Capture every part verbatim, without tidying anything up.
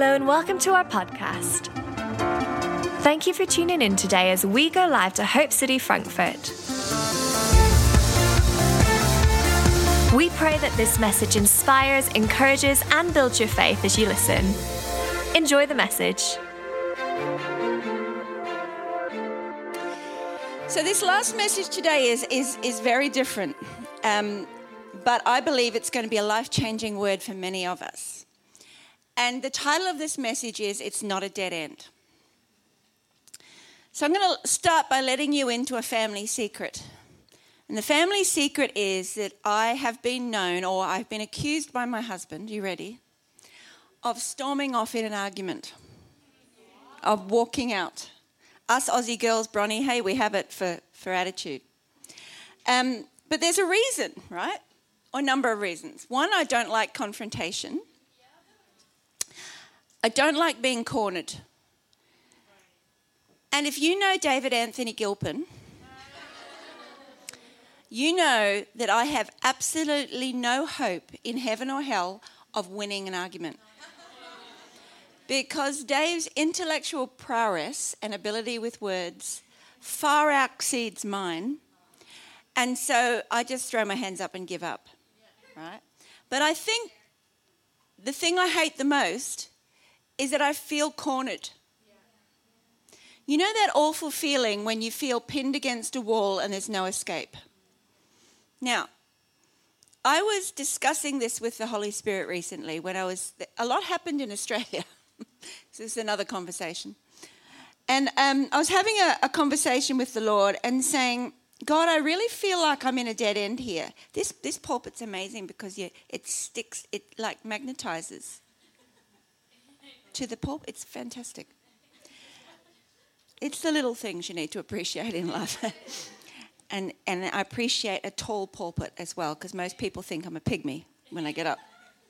Hello and welcome to our podcast. Thank you for tuning in today as we go live to Hope City, Frankfurt. We pray that this message inspires, encourages, and builds your faith as you listen. Enjoy the message. So this last message today is is is very different, um, but I believe it's going to be a life-changing word for many of us. And the title of this message is, It's Not a Dead End. So I'm going to start by letting you into a family secret. And the family secret is that I have been known, or I've been accused by my husband, you ready, of storming off in an argument, of walking out. Us Aussie girls, Bronnie, hey, we have it for, for attitude. Um, but there's a reason, right? Or a number of reasons. One, I don't like confrontation. I don't like being cornered. And if you know David Anthony Gilpin, you know that I have absolutely no hope in heaven or hell of winning an argument. Because Dave's intellectual prowess and ability with words far exceeds mine. And so I just throw my hands up and give up, right? But I think the thing I hate the most is that I feel cornered. You know that awful feeling when you feel pinned against a wall and there's no escape? Now, I was discussing this with the Holy Spirit recently when I was, a lot happened in Australia. This is another conversation. And um, I was having a, a conversation with the Lord and saying, God, I really feel like I'm in a dead end here. This this pulpit's amazing because you, it sticks, it like magnetizes to the pulpit. It's fantastic. It's the little things you need to appreciate in life. and and I appreciate a tall pulpit as well, because most people think I'm a pygmy when I get up.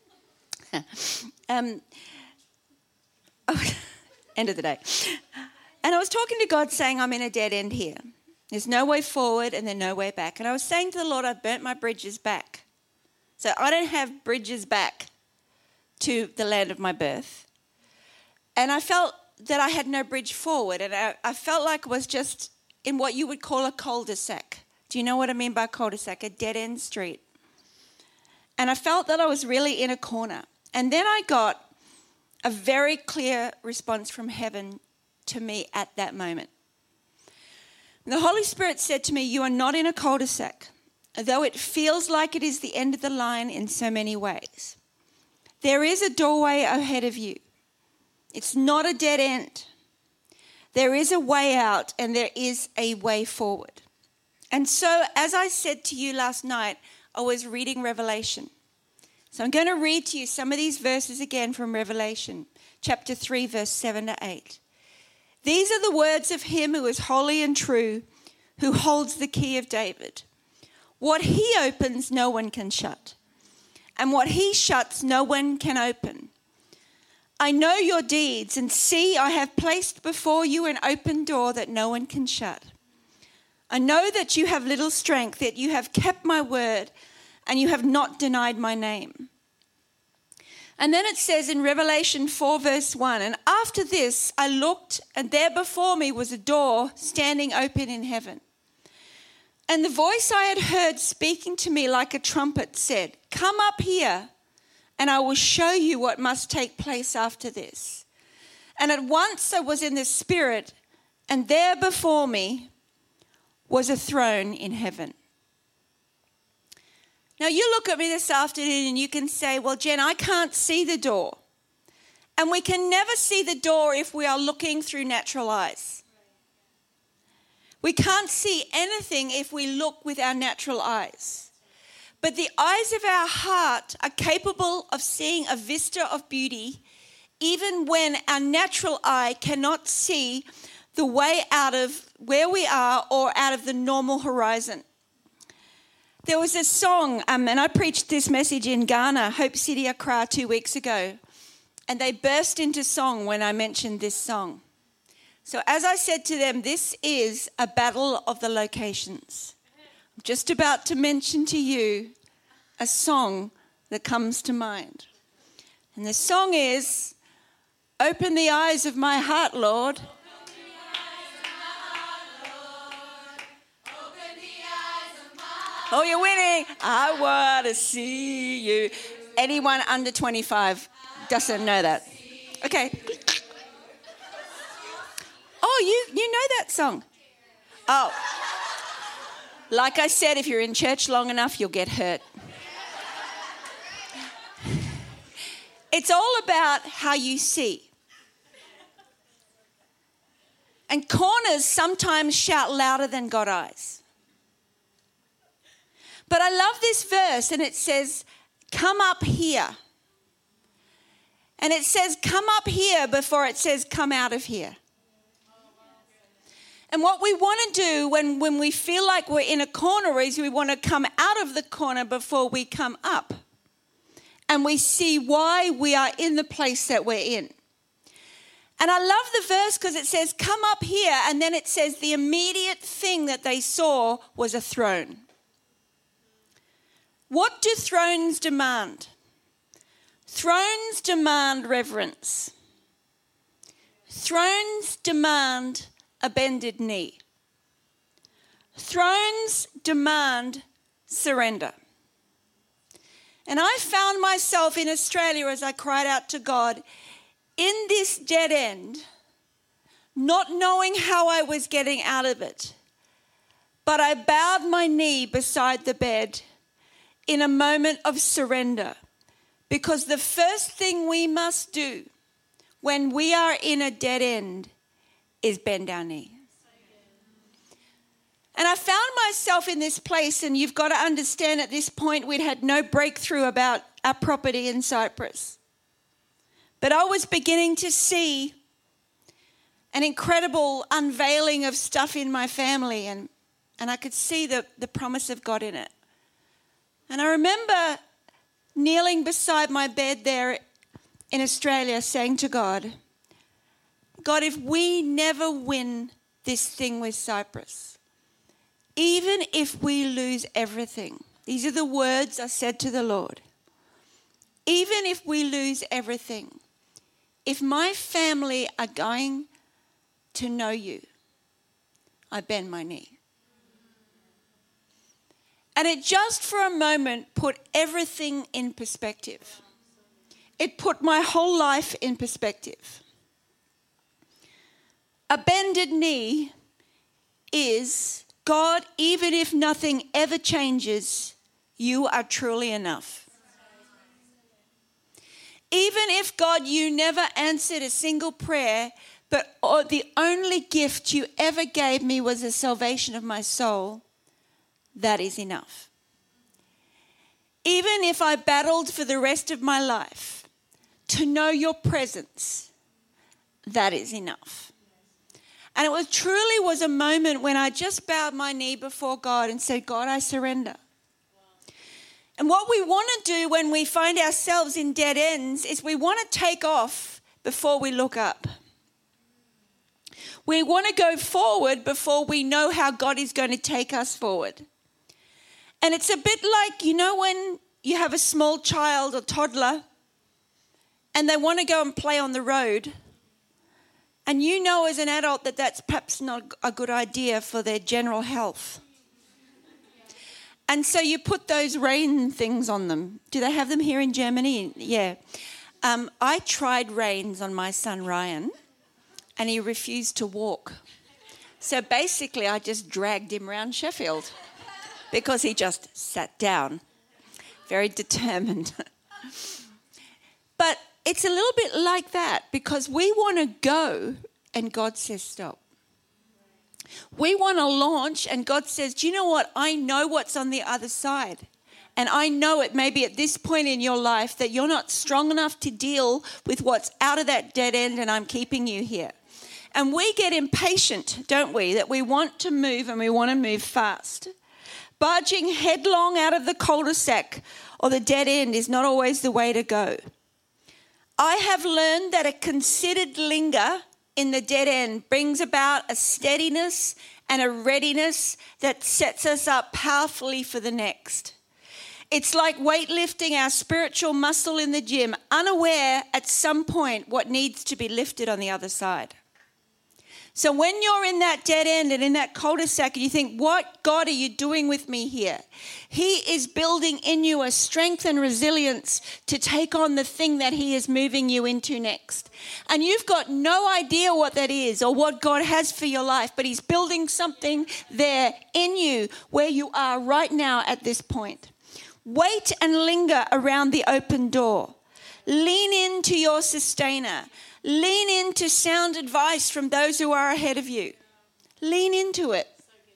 um, oh, end of the day. And I was talking to God saying, I'm in a dead end here. There's no way forward and there's no way back. And I was saying to the Lord, I've burnt my bridges back. So I don't have bridges back to the land of my birth. And I felt that I had no bridge forward, and I, I felt like I was just in what you would call a cul-de-sac. Do you know what I mean by cul-de-sac? A dead-end street. And I felt that I was really in a corner. And then I got a very clear response from heaven to me at that moment. The Holy Spirit said to me, you are not in a cul-de-sac, though it feels like it is the end of the line in so many ways. There is a doorway ahead of you. It's not a dead end. There is a way out and there is a way forward. And so, as I said to you last night, I was reading Revelation. So I'm going to read to you some of these verses again from Revelation, chapter three, verse seven to eight. These are the words of him who is holy and true, who holds the key of David. What he opens, no one can shut. And what he shuts, no one can open. I know your deeds, and see, I have placed before you an open door that no one can shut. I know that you have little strength, yet you have kept my word, and you have not denied my name. And then it says in Revelation four, verse one, and after this I looked, and there before me was a door standing open in heaven. And the voice I had heard speaking to me like a trumpet said, come up here, and I will show you what must take place after this. And at once I was in the Spirit, and there before me was a throne in heaven. Now you look at me this afternoon and you can say, well, Jen, I can't see the door. And we can never see the door if we are looking through natural eyes. We can't see anything if we look with our natural eyes. But the eyes of our heart are capable of seeing a vista of beauty even when our natural eye cannot see the way out of where we are or out of the normal horizon. There was a song, um, and I preached this message in Ghana, Hope City, Accra, two weeks ago, and they burst into song when I mentioned this song. So as I said to them, this is a battle of the locations. I'm just about to mention to you a song that comes to mind. And the song is, Open the eyes of my heart, Lord. Oh, you're winning. I want to see you. Anyone under twenty-five doesn't know that. Okay. Oh, you, you know that song. Oh. Like I said, if you're in church long enough, you'll get hurt. It's all about how you see. And corners sometimes shout louder than God's eyes. But I love this verse, and it says, come up here. And it says, come up here before it says, come out of here. And what we want to do when, when we feel like we're in a corner is we want to come out of the corner before we come up. And we see why we are in the place that we're in. And I love the verse because it says, come up here. And then it says the immediate thing that they saw was a throne. What do thrones demand? Thrones demand reverence. Thrones demand a bended knee. Thrones demand surrender. And I found myself in Australia as I cried out to God in this dead end, not knowing how I was getting out of it. But I bowed my knee beside the bed in a moment of surrender, because the first thing we must do when we are in a dead end is bend our knee. And I found myself in this place, and you've got to understand at this point we'd had no breakthrough about our property in Cyprus. But I was beginning to see an incredible unveiling of stuff in my family, and, and I could see the, the promise of God in it. And I remember kneeling beside my bed there in Australia saying to God, God, if we never win this thing with Cyprus, even if we lose everything, these are the words I said to the Lord. Even if we lose everything, if my family are going to know you, I bend my knee. And it just for a moment put everything in perspective. It put my whole life in perspective. A bended knee is, God, even if nothing ever changes, you are truly enough. Even if, God, you never answered a single prayer, but the only gift you ever gave me was the salvation of my soul, that is enough. Even if I battled for the rest of my life to know your presence, that is enough. And it was truly was a moment when I just bowed my knee before God and said, God, I surrender. And what we want to do when we find ourselves in dead ends is we want to take off before we look up. We want to go forward before we know how God is going to take us forward. And it's a bit like, you know, when you have a small child or toddler and they want to go and play on the road, and you know as an adult that that's perhaps not a good idea for their general health. And so you put those rain things on them. Do they have them here in Germany? Yeah. Um, I tried reins on my son Ryan, and he refused to walk. So basically I just dragged him around Sheffield because he just sat down, very determined. But it's a little bit like that because we want to go and God says stop. We want to launch and God says, do you know what? I know what's on the other side. And I know it maybe at this point in your life that you're not strong enough to deal with what's out of that dead end, and I'm keeping you here. And we get impatient, don't we, that we want to move and we want to move fast. Barging headlong out of the cul-de-sac or the dead end is not always the way to go. I have learned that a considered linger in the dead end brings about a steadiness and a readiness that sets us up powerfully for the next. It's like weightlifting our spiritual muscle in the gym, unaware at some point what needs to be lifted on the other side. So when you're in that dead end and in that cul-de-sac and you think, what God are you doing with me here? He is building in you a strength and resilience to take on the thing that he is moving you into next. And you've got no idea what that is or what God has for your life, but he's building something there in you where you are right now at this point. Wait and linger around the open door. Lean into your sustainer. Lean into sound advice from those who are ahead of you. Lean into it.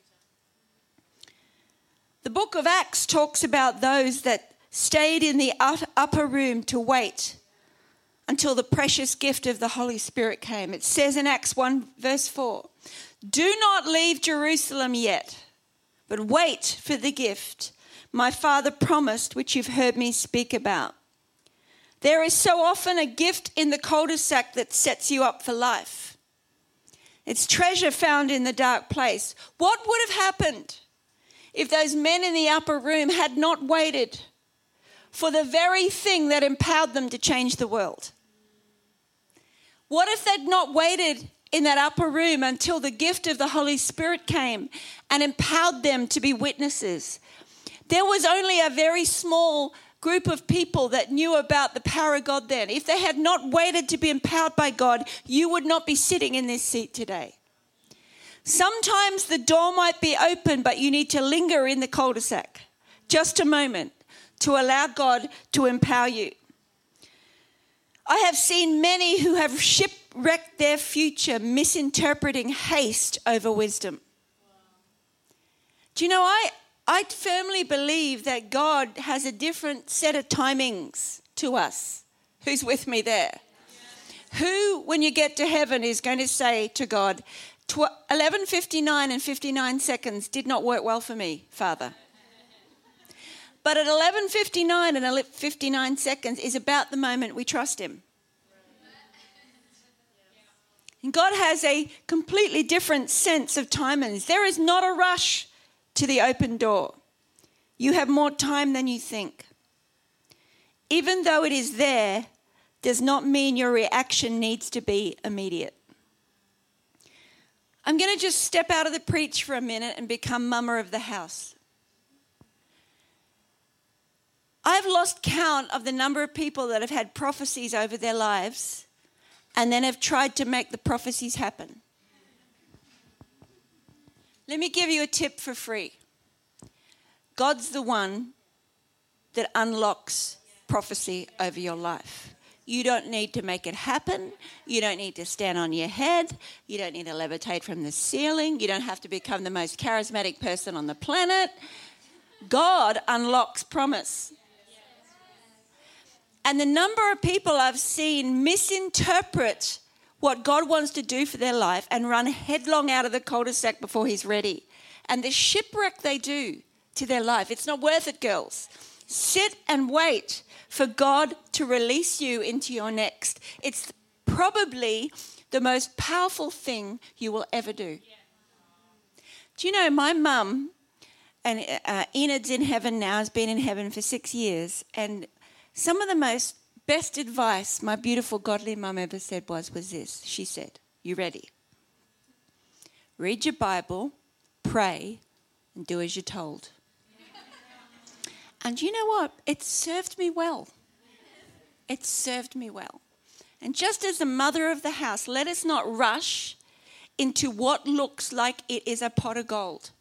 The book of Acts talks about those that stayed in the upper room to wait until the precious gift of the Holy Spirit came. It says in Acts one verse four, do not leave Jerusalem yet, but wait for the gift my Father promised, which you've heard me speak about. There is so often a gift in the cul-de-sac that sets you up for life. It's treasure found in the dark place. What would have happened if those men in the upper room had not waited for the very thing that empowered them to change the world? What if they'd not waited in that upper room until the gift of the Holy Spirit came and empowered them to be witnesses? There was only a very small group of people that knew about the power of God then. If they had not waited to be empowered by God, you would not be sitting in this seat today. Sometimes the door might be open, but you need to linger in the cul-de-sac just a moment to allow God to empower you. I have seen many who have shipwrecked their future misinterpreting haste over wisdom. Do you know, I... I firmly believe that God has a different set of timings to us. Who's with me there? Who, when you get to heaven, is going to say to God, eleven fifty-nine and fifty-nine seconds did not work well for me, Father. But at eleven fifty-nine and fifty-nine seconds is about the moment we trust him. And God has a completely different sense of timings. There is not a rush to the open door. You have more time than you think. Even though it is there, does not mean your reaction needs to be immediate. I'm going to just step out of the preach for a minute and become mama of the house. I've lost count of the number of people that have had prophecies over their lives and then have tried to make the prophecies happen. Let me give you a tip for free. God's the one that unlocks prophecy over your life. You don't need to make it happen. You don't need to stand on your head. You don't need to levitate from the ceiling. You don't have to become the most charismatic person on the planet. God unlocks promise. And the number of people I've seen misinterpret what God wants to do for their life and run headlong out of the cul-de-sac before he's ready. And the shipwreck they do to their life. It's not worth it, girls. Sit and wait for God to release you into your next. It's probably the most powerful thing you will ever do. Do you know, my mum, and uh, Enid's in heaven now, has been in heaven for six years, and some of the most best advice my beautiful godly mum ever said was, was this. She said, you ready? Read your Bible, pray, and do as you're told. And you know what? It served me well. It served me well. And just as the mother of the house, let us not rush into what looks like it is a pot of gold,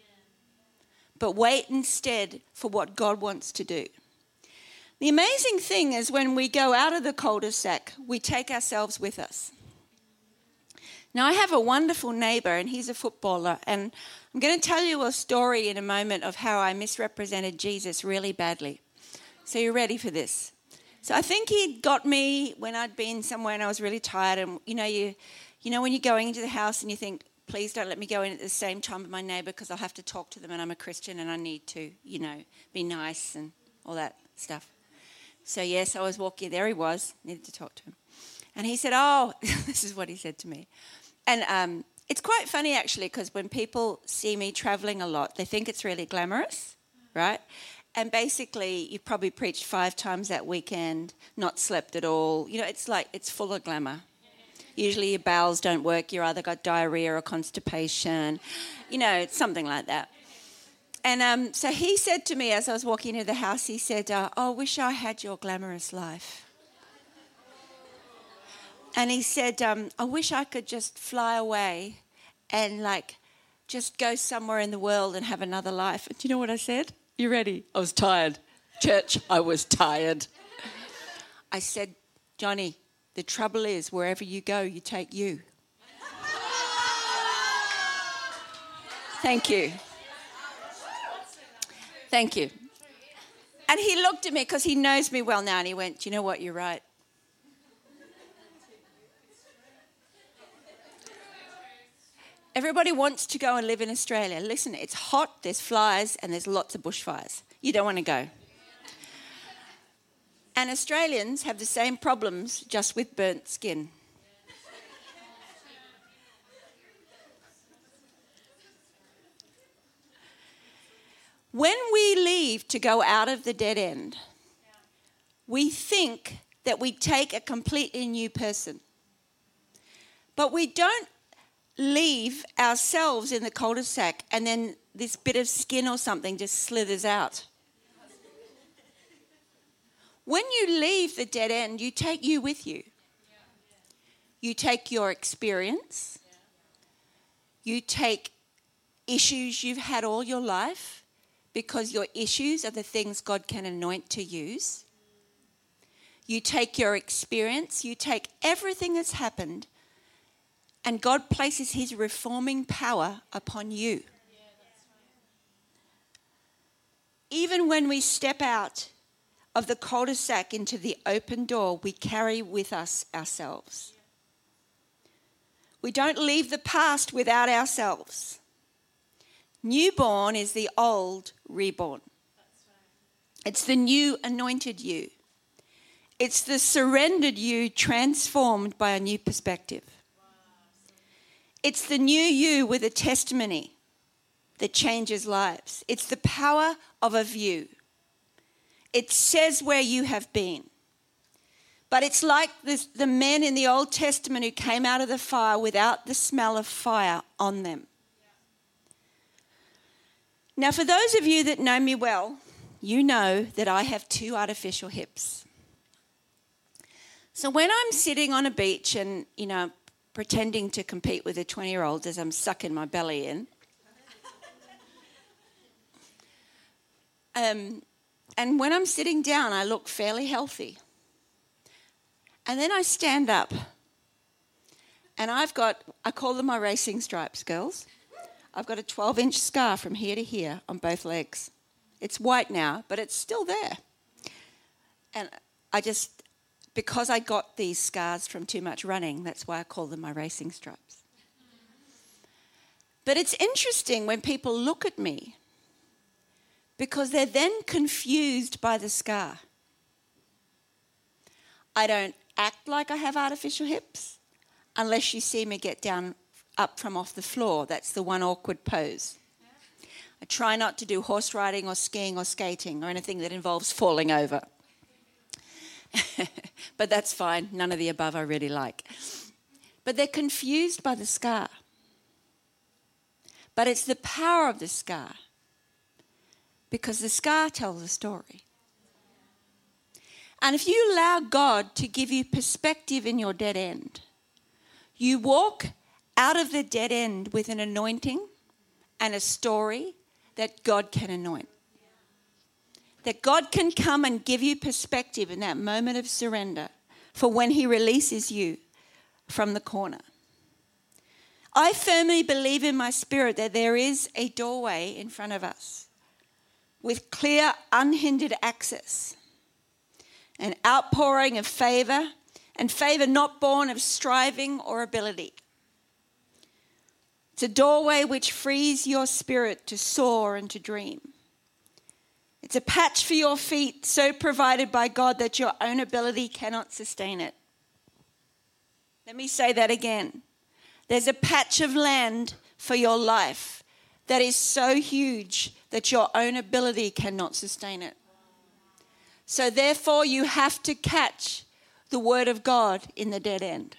but wait instead for what God wants to do. The amazing thing is when we go out of the cul-de-sac, we take ourselves with us. Now, I have a wonderful neighbour, and he's a footballer, and I'm going to tell you a story in a moment of how I misrepresented Jesus really badly. So you're ready for this? So I think he got me when I'd been somewhere and I was really tired, and you know, you, you know when you're going into the house and you think, please don't let me go in at the same time with my neighbour because I'll have to talk to them and I'm a Christian and I need to, you know, be nice and all that stuff. So yes, I was walking, there he was, needed to talk to him. And he said, oh, this is what he said to me. And um, it's quite funny actually, because when people see me travelling a lot, they think it's really glamorous, right? and basically you've probably preached five times that weekend, not slept at all. You know, it's like, it's full of glamour. Usually your bowels don't work. You're either got diarrhea or constipation. You know, it's something like that. And um, so he said to me as I was walking into the house, he said, uh, oh, I wish I had your glamorous life. And he said, um, I wish I could just fly away and like just go somewhere in the world and have another life. And do you know what I said? You ready? I was tired. Church, I was tired. I said, Johnny, the trouble is wherever you go, you take you. Thank you. Thank you. And he looked at me because he knows me well now and he went, do you know what, you're right. Everybody wants to go and live in Australia. Listen, it's hot, there's flies and there's lots of bushfires. You don't want to go. And Australians have the same problems just with burnt skin. When we leave to go out of the dead end, we think that we take a completely new person. But we don't leave ourselves in the cul-de-sac and then this bit of skin or something just slithers out. When you leave the dead end, you take you with you. You take your experience. You take issues you've had all your life, because your issues are the things God can anoint to use. You take your experience, you take everything that's happened, and God places his reforming power upon you. Even when we step out of the cul-de-sac into the open door, we carry with us ourselves. We don't leave the past without ourselves. Newborn is the old reborn. It's the new anointed you. It's the surrendered you transformed by a new perspective. It's the new you with a testimony that changes lives. It's the power of a view. It says where you have been. But it's like this, the men in the Old Testament who came out of the fire without the smell of fire on them. Now, for those of you that know me well, you know that I have two artificial hips. So when I'm sitting on a beach and, you know, pretending to compete with the twenty-year-olds as I'm sucking my belly in, um, and when I'm sitting down, I look fairly healthy. And then I stand up, and I've got, I call them my racing stripes, girls. I've got a twelve-inch scar from here to here on both legs. It's white now, but it's still there. And I just, because I got these scars from too much running, that's why I call them my racing stripes. But it's interesting when people look at me because they're then confused by the scar. I don't act like I have artificial hips unless you see me get down up from off the floor. That's the one awkward pose. I try not to do horse riding or skiing or skating or anything that involves falling over. But that's fine. None of the above I really like. But they're confused by the scar. But it's the power of the scar, because the scar tells a story. And if you allow God to give you perspective in your dead end, you walk out of the dead end with an anointing and a story that God can anoint. That God can come and give you perspective in that moment of surrender for when he releases you from the corner. I firmly believe in my spirit that there is a doorway in front of us with clear, unhindered access, an outpouring of favour, and favour not born of striving or ability. It's a doorway which frees your spirit to soar and to dream. It's a patch for your feet so provided by God that your own ability cannot sustain it. Let me say that again. There's a patch of land for your life that is so huge that your own ability cannot sustain it. So therefore, you have to catch the word of God in the dead end.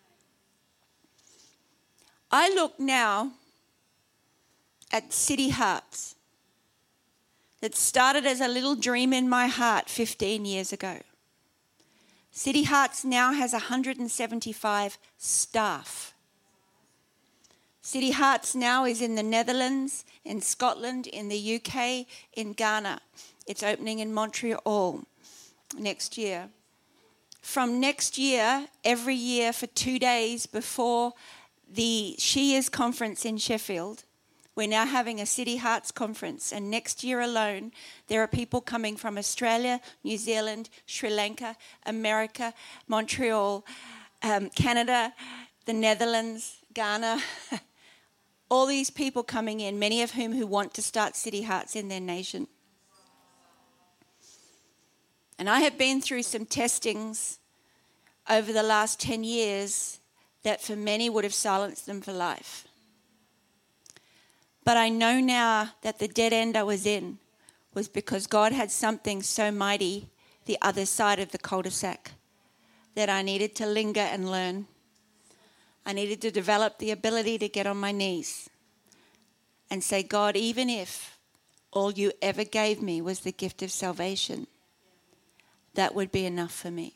I look now at City Hearts that started as a little dream in my heart fifteen years ago. City Hearts now has one hundred seventy-five staff. City Hearts now is in the Netherlands, in Scotland, in the U K, in Ghana. It's opening in Montreal next year. From next year, every year for two days before the Shears Conference in Sheffield, we're now having a City Hearts conference. And next year alone, there are people coming from Australia, New Zealand, Sri Lanka, America, Montreal, um, Canada, the Netherlands, Ghana. All these people coming in, many of whom who want to start City Hearts in their nation. And I have been through some testings over the last ten years that for many would have silenced them for life. But I know now that the dead end I was in was because God had something so mighty the other side of the cul-de-sac that I needed to linger and learn. I needed to develop the ability to get on my knees and say, God, even if all you ever gave me was the gift of salvation, that would be enough for me.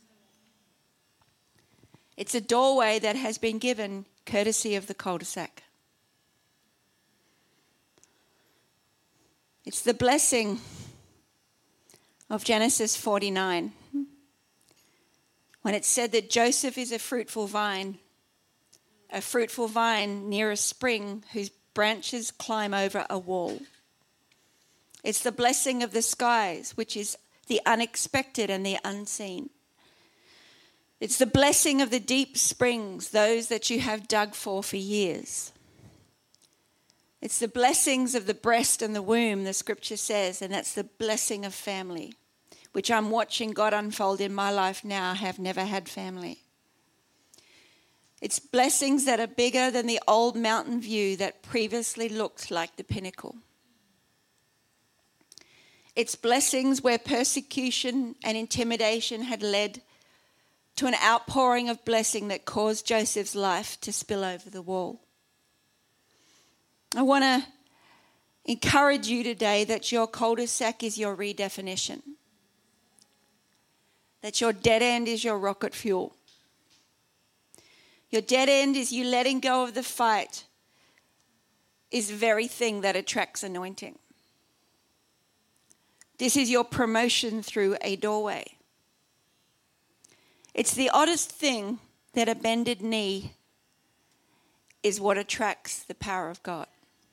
It's a doorway that has been given courtesy of the cul-de-sac. It's the blessing of Genesis forty-nine, when it said that Joseph is a fruitful vine, a fruitful vine near a spring whose branches climb over a wall. It's the blessing of the skies, which is the unexpected and the unseen. It's the blessing of the deep springs, those that you have dug for for years. It's the blessings of the breast and the womb, the scripture says, and that's the blessing of family, which I'm watching God unfold in my life now. I have never had family. It's blessings that are bigger than the old mountain view that previously looked like the pinnacle. It's blessings where persecution and intimidation had led to an outpouring of blessing that caused Joseph's life to spill over the wall. I want to encourage you today that your cul-de-sac is your redefinition, that your dead end is your rocket fuel. Your dead end is you letting go of the fight is the very thing that attracts anointing. This is your promotion through a doorway. It's the oddest thing that a bended knee is what attracts the power of God.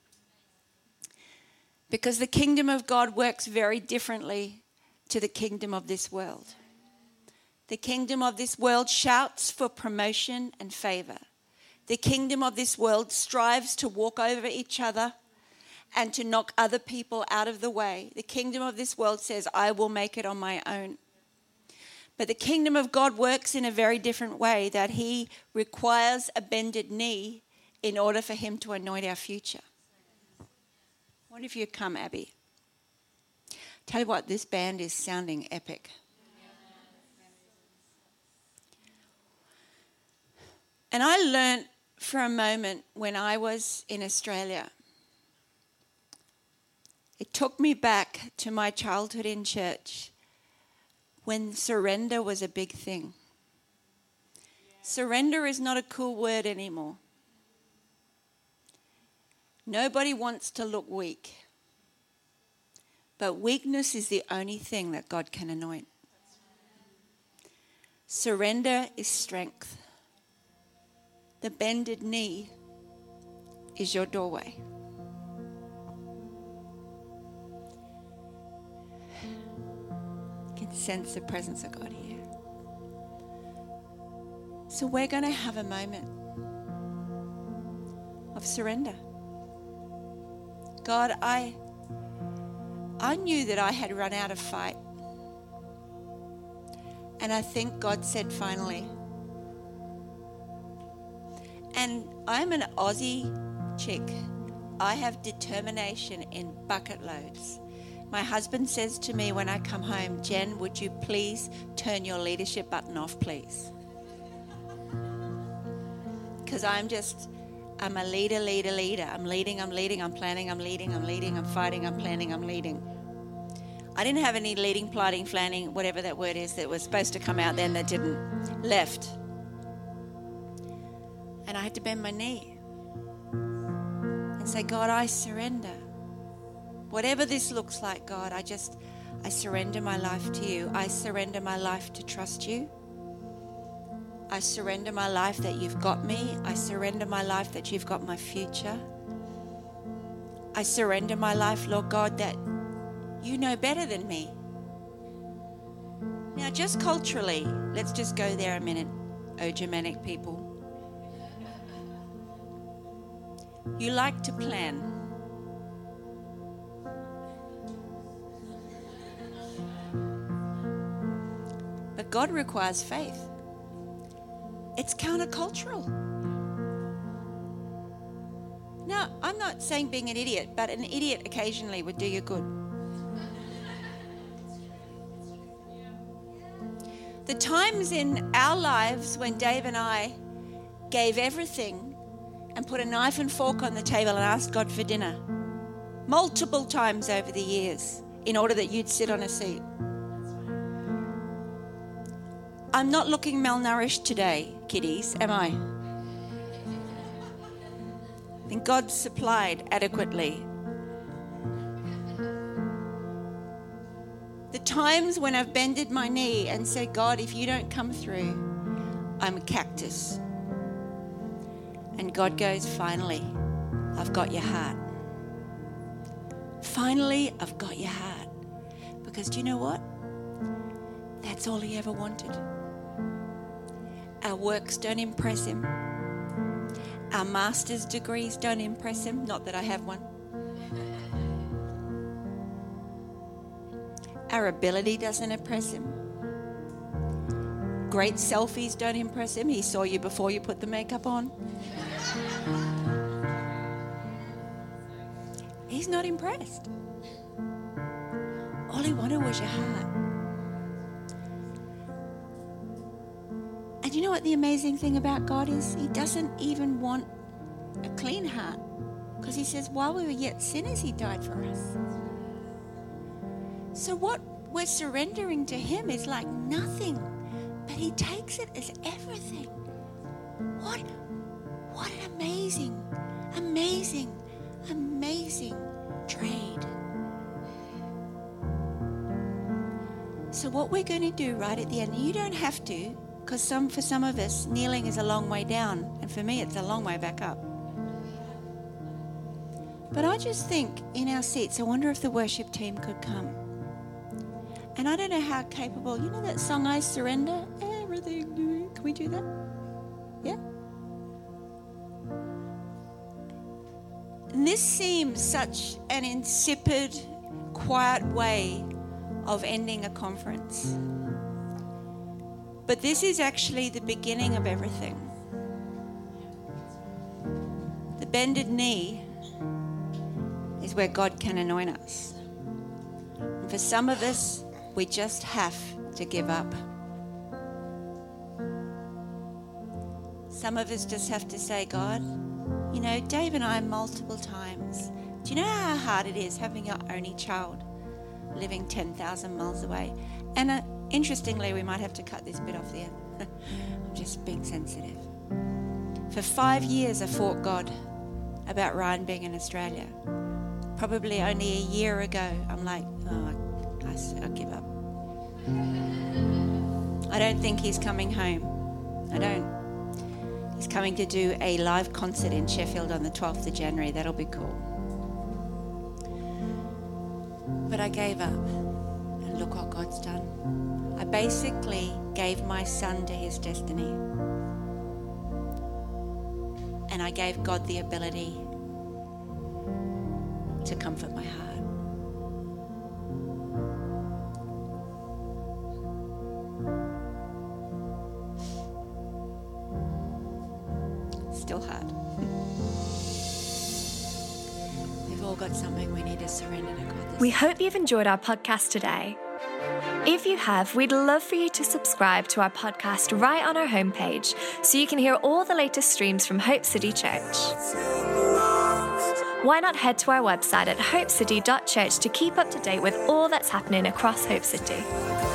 Because the kingdom of God works very differently to the kingdom of this world. The kingdom of this world shouts for promotion and favor. The kingdom of this world strives to walk over each other and to knock other people out of the way. The kingdom of this world says, I will make it on my own. But the kingdom of God works in a very different way, that he requires a bended knee in order for him to anoint our future. I wonder if you'd come, Abby. Tell you what, this band is sounding epic. And I learnt for a moment when I was in Australia. It took me back to my childhood in church when surrender was a big thing. Surrender is not a cool word anymore. Nobody wants to look weak. But weakness is the only thing that God can anoint. Surrender is strength. The bended knee is your doorway. You can sense the presence of God here. So we're going to have a moment of surrender. God, I, I knew that I had run out of fight. And I think God said finally. And I'm an Aussie chick. I have determination in bucket loads. My husband says to me when I come home, Jen, would you please turn your leadership button off, please? Because I'm just, I'm a leader, leader, leader. I'm leading, I'm leading, I'm planning, I'm leading, I'm leading, I'm fighting, I'm planning, I'm leading. I didn't have any leading, plotting, planning, whatever that word is that was supposed to come out then that didn't, left. And I had to bend my knee and say, God, I surrender. Whatever this looks like, God, I just, I surrender my life to you. I surrender my life to trust you. I surrender my life that you've got me. I surrender my life that you've got my future. I surrender my life, Lord God, that you know better than me. Now, just culturally, let's just go there a minute, oh Germanic people. You like to plan. But God requires faith. It's countercultural. Now, I'm not saying being an idiot, but an idiot occasionally would do you good. The times in our lives when Dave and I gave everything and put a knife and fork on the table and asked God for dinner, multiple times over the years, in order that you'd sit on a seat. I'm not looking malnourished today, kiddies, am I? I think God supplied adequately. The times when I've bended my knee and said, God, if you don't come through, I'm a cactus. And God goes, finally, I've got your heart. Finally, I've got your heart. Because do you know what? That's all he ever wanted. Our works don't impress him. Our master's degrees don't impress him. Not that I have one. Our ability doesn't impress him. Great selfies don't impress him. He saw you before you put the makeup on. He's not impressed. All he wanted was your heart. And you know what the amazing thing about God is? He doesn't even want a clean heart. Because he says, while we were yet sinners, he died for us. So what we're surrendering to him is like nothing. But he takes it as everything. What, what an amazing, amazing, amazing trade. So what we're going to do right at the end, you don't have to, because some, for some of us, kneeling is a long way down, and for me, it's a long way back up. But I just think in our seats, I wonder if the worship team could come. And I don't know how capable, you know that song, I Surrender Everything. Can we do that? Yeah? And this seems such an insipid, quiet way of ending a conference. But this is actually the beginning of everything. The bended knee is where God can anoint us. And for some of us, we just have to give up. Some of us just have to say, God, you know, Dave and I multiple times, do you know how hard it is having your only child living ten thousand miles away? And uh, interestingly, we might have to cut this bit off the end. I'm just being sensitive. For five years, I fought God about Ryan being in Australia. Probably only a year ago, I'm like, oh, I, I, I give up. I don't think he's coming home. I don't. He's coming to do a live concert in Sheffield on the twelfth of January. That'll be cool. But I gave up. And look what God's done. I basically gave my son to his destiny. And I gave God the ability to comfort my heart. Still hard. got something we need to surrender to God this We hope you've enjoyed our podcast today. If you have, we'd love for you to subscribe to our podcast right on our homepage so you can hear all the latest streams from Hope City Church. Why not head to our website at hope city dot church to keep up to date with all that's happening across Hope City?